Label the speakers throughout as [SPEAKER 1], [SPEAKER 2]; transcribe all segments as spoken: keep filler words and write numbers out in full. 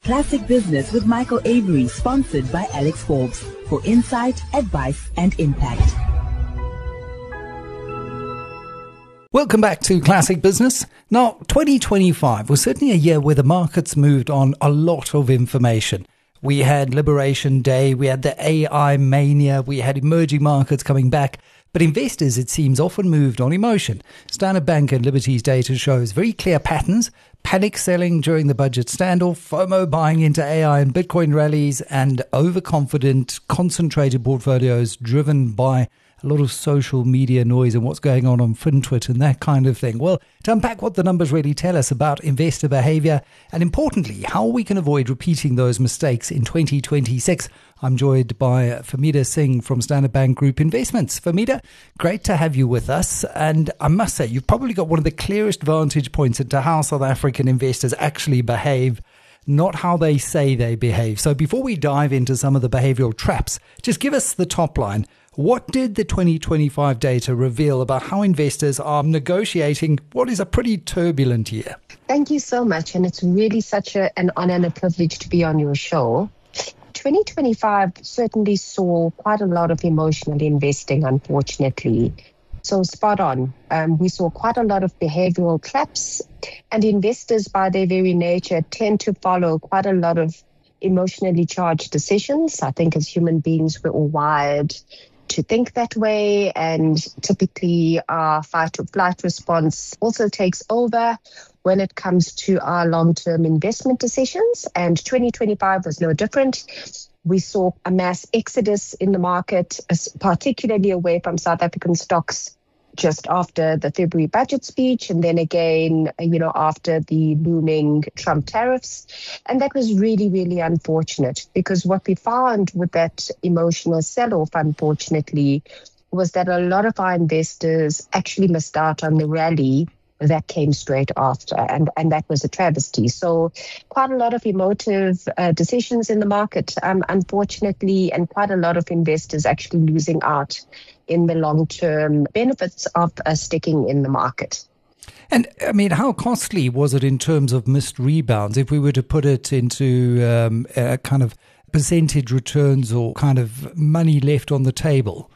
[SPEAKER 1] Classic Business with Michael Avery, sponsored by Alex Forbes, for insight, advice, and impact.
[SPEAKER 2] Welcome back to Classic Business. Now, twenty twenty-five was certainly a year where the markets moved on a lot of information. We had Liberation Day, we had the A I mania, we had emerging markets coming back. But investors, it seems, often moved on emotion. Standard Bank and Liberty's data shows very clear patterns: panic selling during the budget standoff, FOMO buying into A I and Bitcoin rallies, and overconfident, concentrated portfolios driven by a lot of social media noise and what's going on on FinTwit and that kind of thing. Well, to unpack what the numbers really tell us about investor behavior and, importantly, how we can avoid repeating those mistakes in twenty twenty-six, I'm joined by Famida Singh from Standard Bank Group Investments. Famida, great to have you with us. And I must say, you've probably got one of the clearest vantage points into how South African investors actually behave, not how they say they behave. So before we dive into some of the behavioral traps, just give us the top line. What did the twenty twenty-five data reveal about how investors are negotiating what is a pretty turbulent year?
[SPEAKER 3] Thank you so much. And it's really such a, an honor and a privilege to be on your show. twenty twenty-five certainly saw quite a lot of emotional investing, unfortunately. So spot on. Um, we saw quite a lot of behavioral traps, and investors, by their very nature, tend to follow quite a lot of emotionally charged decisions. I think as human beings, we're all wired to think that way, and typically our fight or flight response also takes over when it comes to our long-term investment decisions, and twenty twenty-five was no different. We saw a mass exodus in the market, particularly away from South African stocks, just after the February budget speech, and then again, you know, after the looming Trump tariffs. And that was really, really unfortunate, because what we found with that emotional sell-off, unfortunately, was that a lot of our investors actually missed out on the rally that came straight after, and, and that was a travesty. So quite a lot of emotive uh, decisions in the market, um, unfortunately, and quite a lot of investors actually losing out in the long-term benefits of uh, sticking in the market.
[SPEAKER 2] And, I mean, how costly was it in terms of missed rebounds, if we were to put it into um, a kind of percentage returns or kind of money left on the table?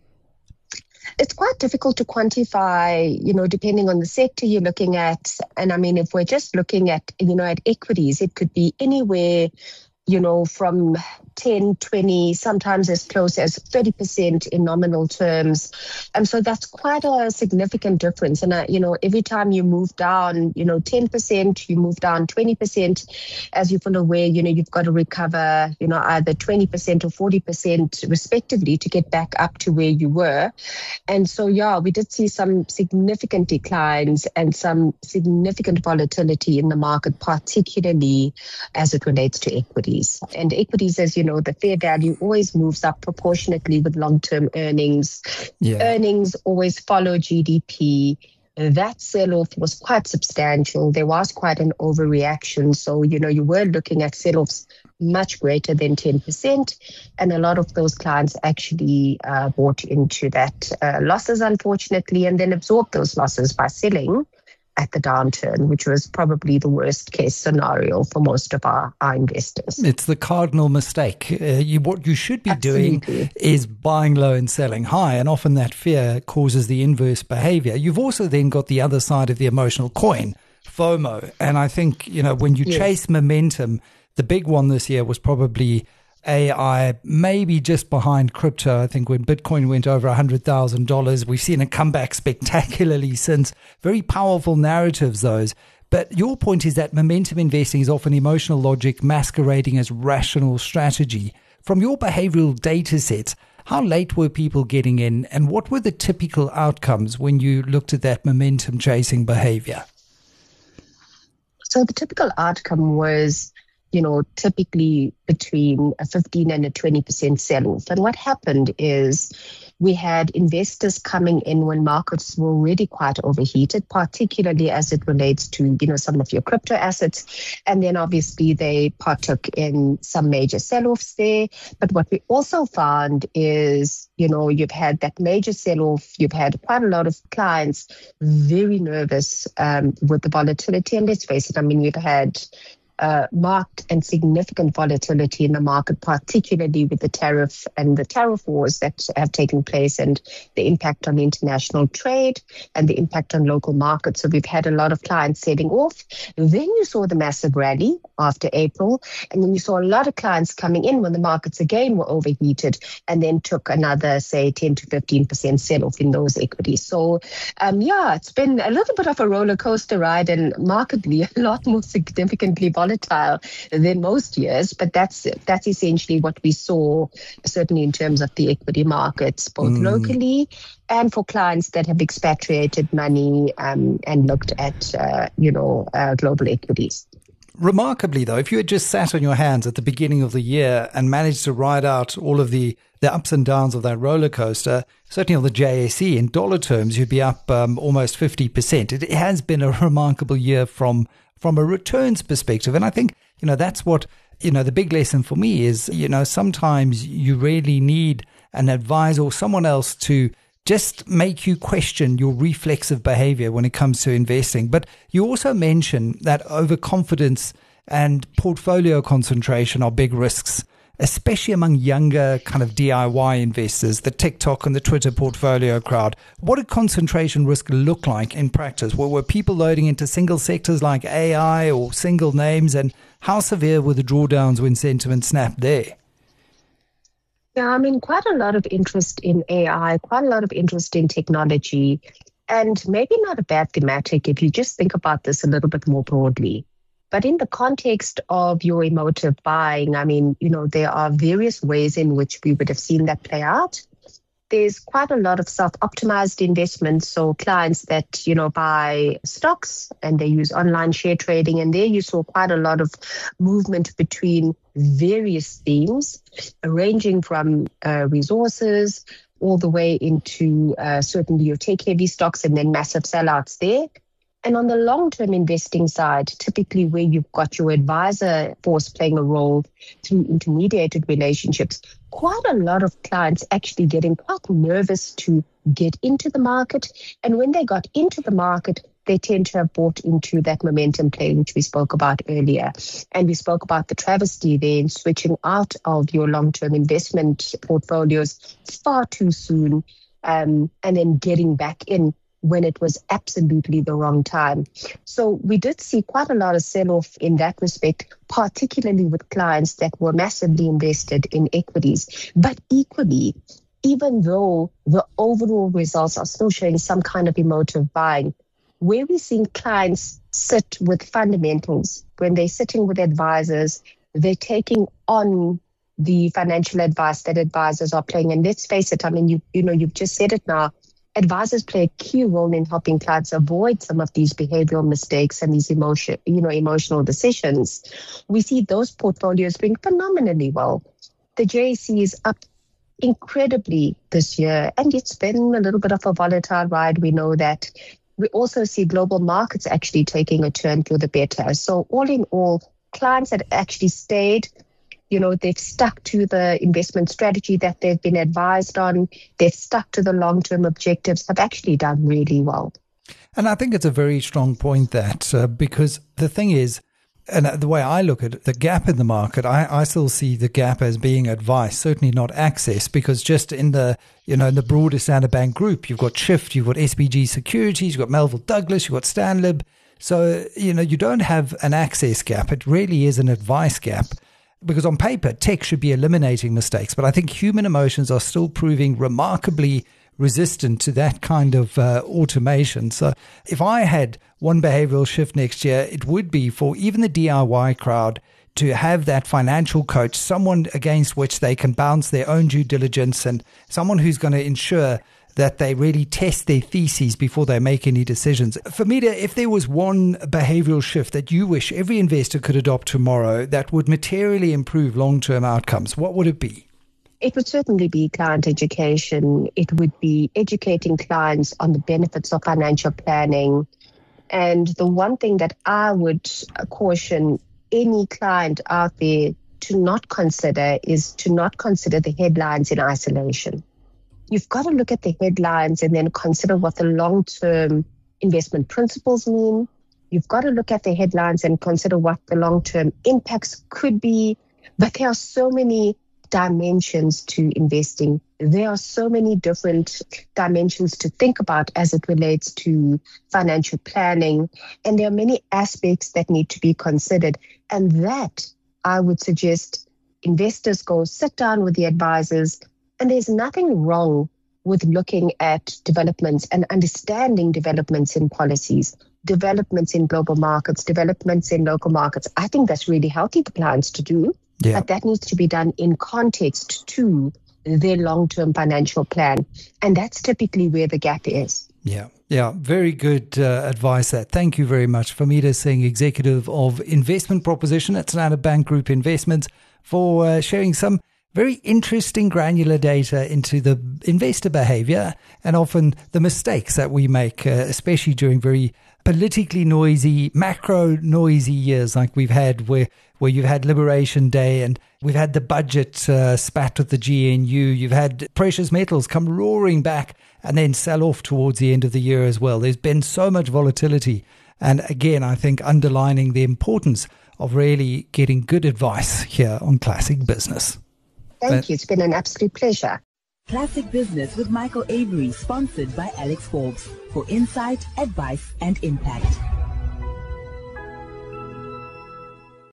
[SPEAKER 3] It's quite difficult to quantify, you know, depending on the sector you're looking at. And I mean, if we're just looking at, you know, at equities, it could be anywhere, you know, from ten, twenty, sometimes as close as thirty percent in nominal terms. And so that's quite a significant difference. And, uh, you know, every time you move down, you know, ten percent, you move down twenty percent, as you're fully aware, you know, you've got to recover, you know, either twenty percent or forty percent respectively to get back up to where you were. And so, yeah, we did see some significant declines and some significant volatility in the market, particularly as it relates to equities. And equities, as you know, the fair value always moves up proportionately with long-term earnings. Yeah. Earnings always follow G D P. That sell-off was quite substantial. There was quite an overreaction. So, you know, you were looking at sell-offs much greater than ten percent. And a lot of those clients actually uh, bought into that uh, losses, unfortunately, and then absorbed those losses by selling at the downturn, which was probably the worst case scenario for most of our, our investors.
[SPEAKER 2] It's the cardinal mistake. Uh, you, what you should be Absolutely. doing is buying low and selling high, and often that fear causes the inverse behavior. You've also then got the other side of the emotional coin, FOMO. And I think, you know, when you yes. chase momentum, the big one this year was probably A I, maybe just behind crypto. I think when Bitcoin went over one hundred thousand dollars, we've seen it come back spectacularly since. Very powerful narratives, those. But your point is that momentum investing is often emotional logic masquerading as rational strategy. From your behavioral data sets, how late were people getting in, and what were the typical outcomes when you looked at that momentum chasing behavior?
[SPEAKER 3] So the typical outcome was, you know, typically between a fifteen and a twenty percent sell-off. And what happened is we had investors coming in when markets were already quite overheated, particularly as it relates to, you know, some of your crypto assets. And then obviously they partook in some major sell-offs there. But what we also found is, you know, you've had that major sell-off. You've had quite a lot of clients very nervous um, with the volatility. And let's face it, I mean, you've had uh, marked and significant volatility in the market, particularly with the tariff and the tariff wars that have taken place and the impact on international trade and the impact on local markets. So we've had a lot of clients selling off. Then you saw the massive rally after April, and then you saw a lot of clients coming in when the markets again were overheated, and then took another, say, ten to fifteen percent sell-off in those equities. So, um, yeah, it's been a little bit of a roller coaster ride, and markedly a lot more significantly volatile than most years, but that's that's essentially what we saw, certainly in terms of the equity markets, both mm. locally and for clients that have expatriated money um, and looked at, uh, you know, uh, global equities.
[SPEAKER 2] Remarkably, though, if you had just sat on your hands at the beginning of the year and managed to ride out all of the, the ups and downs of that roller coaster, certainly on the J S E, in dollar terms, you'd be up um, almost fifty percent. It, it has been a remarkable year from from a returns perspective. And I think, you know, that's what, you know, the big lesson for me is, you know, sometimes you really need an advisor or someone else to just make you question your reflexive behavior when it comes to investing. But you also mentioned that overconfidence and portfolio concentration are big risks, especially among younger kind of D I Y investors, the TikTok and the Twitter portfolio crowd. What did concentration risk look like in practice? Were, were people loading into single sectors like A I or single names? And how severe were the drawdowns when sentiment snapped there?
[SPEAKER 3] Yeah, I mean, quite a lot of interest in A I, quite a lot of interest in technology, and maybe not a bad thematic if you just think about this a little bit more broadly. But in the context of your emotive buying, I mean, you know, there are various ways in which we would have seen that play out. There's quite a lot of self-optimized investments. So clients that, you know, buy stocks and they use online share trading. And there you saw quite a lot of movement between various themes, ranging from uh, resources all the way into uh, certainly your tech-heavy stocks and then massive sellouts there. And on the long-term investing side, typically where you've got your advisor force playing a role through intermediated relationships, quite a lot of clients actually getting quite nervous to get into the market. And when they got into the market, they tend to have bought into that momentum play, which we spoke about earlier. And we spoke about the travesty there in switching out of your long-term investment portfolios far too soon, um, and then getting back in when it was absolutely the wrong time. So we did see quite a lot of sell-off in that respect, particularly with clients that were massively invested in equities. But equally, even though the overall results are still showing some kind of emotive buying, where we're seeing clients sit with fundamentals, when they're sitting with advisors, they're taking on the financial advice that advisors are playing. And let's face it, I mean, you you know, you've just said it now, advisors play a key role in helping clients avoid some of these behavioral mistakes and these emotion, you know, emotional decisions. We see those portfolios doing phenomenally well. The J S E is up incredibly this year, and it's been a little bit of a volatile ride. We know that. We also see global markets actually taking a turn for the better. So all in all, clients that actually stayed, you know, they've stuck to the investment strategy that they've been advised on. They've stuck to the long-term objectives, have actually done really well.
[SPEAKER 2] And I think it's a very strong point that uh, because the thing is, and the way I look at it, the gap in the market, I, I still see the gap as being advice, certainly not access, because just in the, you know, in the broader Standard Bank group, you've got Shift, you've got S B G Securities, you've got Melville Douglas, you've got Stanlib. So, you know, you don't have an access gap. It really is an advice gap. Because on paper, tech should be eliminating mistakes, but I think human emotions are still proving remarkably resistant to that kind of uh, automation. So if I had one behavioral shift next year, it would be for even the D I Y crowd to have that financial coach, someone against which they can bounce their own due diligence and someone who's going to ensure that they really test their theses before they make any decisions. Fumita, if there was one behavioral shift that you wish every investor could adopt tomorrow that would materially improve long-term outcomes, what would it be?
[SPEAKER 3] It would certainly be client education. It would be educating clients on the benefits of financial planning. And the one thing that I would caution any client out there to not consider is to not consider the headlines in isolation. You've got to look at the headlines and then consider what the long-term investment principles mean, You've got to look at the headlines and consider what the long-term impacts could be. But there are so many dimensions to investing. There are so many different dimensions to think about as it relates to financial planning. And there are many aspects that need to be considered. And that, I would suggest, investors go sit down with the advisors. And there's nothing wrong with looking at developments and understanding developments in policies, developments in global markets, developments in local markets. I think that's really healthy for clients to do.
[SPEAKER 2] Yeah.
[SPEAKER 3] But that needs to be done in context to their long-term financial plan. And that's typically where the gap is.
[SPEAKER 2] Yeah, yeah, very good uh, advice there. Thank you very much. Famida Singh, Executive of Investment Proposition at Standard Bank Group Investments, for uh, sharing some very interesting granular data into the investor behavior and often the mistakes that we make, uh, especially during very politically noisy, macro noisy years like we've had, where where you've had Liberation Day and we've had the budget uh, spat with the G N U. You've had precious metals come roaring back and then sell off towards the end of the year as well. There's been so much volatility. And again, I think underlining the importance of really getting good advice here on Classic Business.
[SPEAKER 3] Thank
[SPEAKER 2] but,
[SPEAKER 3] you. It's been an absolute pleasure.
[SPEAKER 1] Classic Business with Michael Avery, sponsored by Alex Forbes, for insight, advice, and impact.